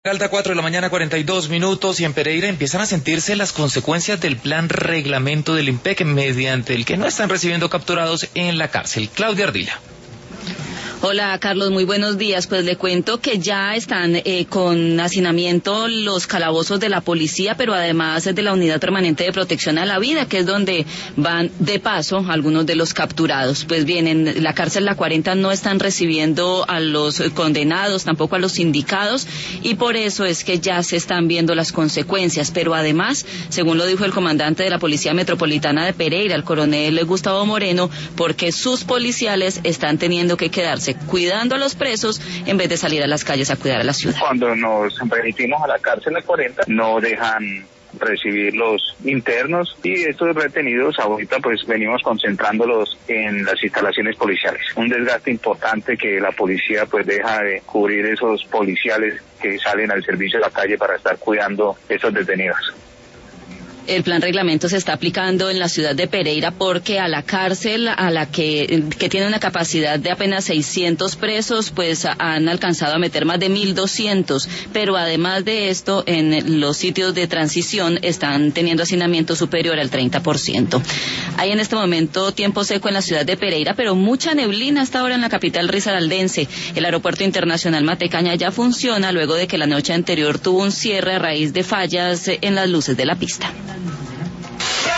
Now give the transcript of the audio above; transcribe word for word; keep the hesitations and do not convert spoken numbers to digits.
Falta cuatro de la mañana, cuarenta y dos minutos, y en Pereira empiezan a sentirse las consecuencias del plan reglamento del IMPEC, mediante el que no están recibiendo capturados en la cárcel. Claudia Ardila. Hola Carlos, muy buenos días. Pues le cuento que ya están eh, con hacinamiento los calabozos de la policía, pero además de la Unidad Permanente de Protección a la Vida, que es donde van de paso algunos de los capturados. Pues bien, en la cárcel La cuarenta no están recibiendo a los condenados, tampoco a los sindicados, y por eso es que ya se están viendo las consecuencias. Pero además, según lo dijo el comandante de la Policía Metropolitana de Pereira, el coronel Gustavo Moreno, porque sus policiales están teniendo que quedarse cuidando a los presos en vez de salir a las calles a cuidar a la ciudad. Cuando nos remitimos a la cárcel de cuarenta, no dejan recibir los internos, y estos retenidos ahorita pues venimos concentrándolos en las instalaciones policiales. Un desgaste importante que la policía pues deja de cubrir esos policiales que salen al servicio de la calle para estar cuidando esos detenidos. El plan reglamento se está aplicando en la ciudad de Pereira porque a la cárcel, a la que, que tiene una capacidad de apenas seiscientos presos, pues han alcanzado a meter más de mil doscientos, pero además de esto, en los sitios de transición están teniendo hacinamiento superior al treinta por ciento. Hay en este momento tiempo seco en la ciudad de Pereira, pero mucha neblina hasta ahora en la capital risaraldense. El aeropuerto internacional Matecaña ya funciona luego de que la noche anterior tuvo un cierre a raíz de fallas en las luces de la pista.